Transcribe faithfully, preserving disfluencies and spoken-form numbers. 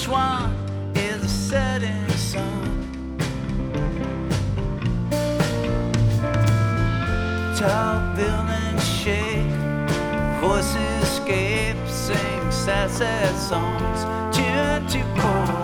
swan is the setting sun. Tall buildings shake, voices escape, sing sad, sad songs, tune to chords.